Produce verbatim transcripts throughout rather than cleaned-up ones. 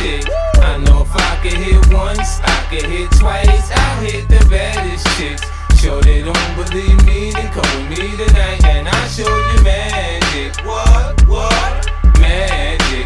stick. I know if I could hit once, I could hit twice. I hit the baddest chicks. Sure they don't believe me, then come with me tonight and I'll show you magic. What, what? Magic.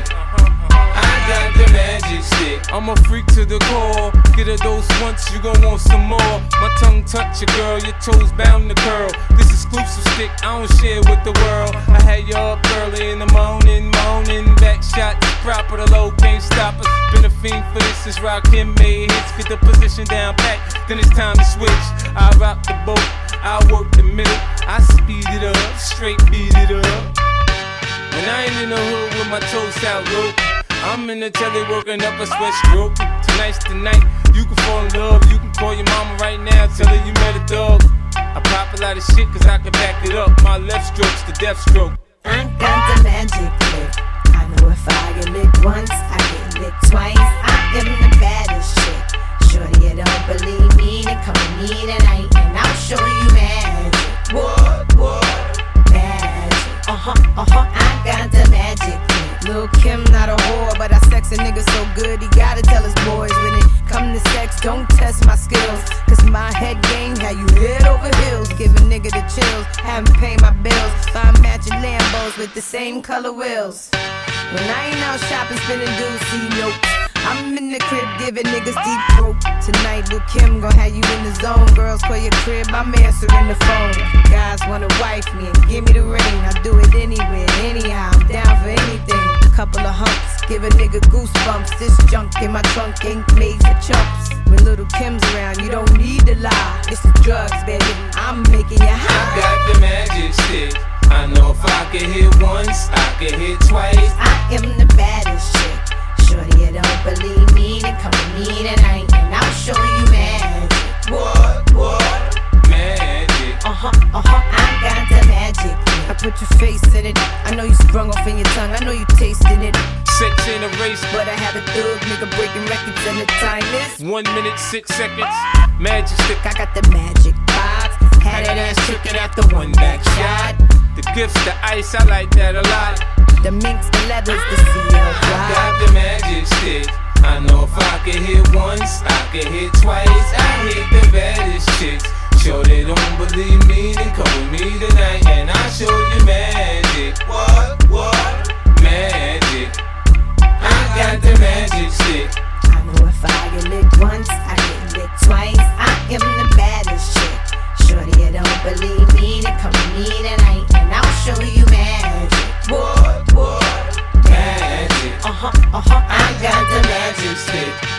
I got the magic stick. I'm a freak to the core. Get a dose once, you gon' want some more. My tongue touch your girl, your toes bound to curl. This exclusive stick, I don't share with the world. I had you up early in the morning, moaning. Back shot, proper, the low can't stop us. Been a fiend for this since Rakim made hits. Get the position down pat, then it's time to switch. I rock the boat, I work the middle. I speed it up, straight beat it up. When I ain't in the hood with my toes out low, I'm in the telly working up a sweat stroke. Tonight's the night, you can fall in love. You can call your mama right now, tell her you met a dog. I pop a lot of shit cause I can back it up. My left stroke's the death stroke. I got the magic lick. I know if I get licked once, I get licked twice. I am the baddest chick. Shorty, you don't believe me, then come with me tonight and I'll show you magic. What, what? Magic. Uh-huh, uh-huh. I got the magic lick. Lil' Kim not a whore, but I sex a nigga so good he gotta tell his boys when it come to sex, don't test my skills. Cause my head game had you head over heels. Give a nigga the chills, haven't paid my bills. Buy matching Lambos with the same color wheels. When I ain't out shopping, spending dudes, see nope. I'm in the crib giving niggas deep throat. Tonight Lil' Kim gon' have you in the zone. Girls call your crib, I'm answering the phone. Guys wanna wife me and give me the ring. I do it anywhere, anyhow, I'm down for anything. Couple of humps, give a nigga goosebumps. This junk in my trunk ain't made for chumps. When Little Kim's around, you don't need to lie. It's the drugs, baby, I'm making you high. I got the magic stick. I know if I could hit once, I could hit twice. I am the baddest chick. Shorty, you don't believe me, then come with me tonight and I'll show you magic. What, what? Magic. Uh-huh, uh-huh, I got the magic. I put your face in it. I know you sprung off in your tongue, I know you tasted it. Sex ain't a race, but I have a thug nigga breaking records and the time is one minute, six seconds. Magic stick. I got the magic box. Had that ass chicken after one back shot. The gifts, the ice, I like that a lot. The minks, the leathers, the C L I got the magic stick. I know if I could hit once, I could hit twice. I hit the baddest chicks. Sure they don't believe me, then come with me tonight and I'll show you magic. What, what? Magic. I got the magic stick. I know if I get licked once, I get licked twice. I am the baddest chick. Shorty, you don't believe me, then come with me tonight and I'll show you magic. What, what? Magic. Uh-huh, uh-huh. I got the magic stick.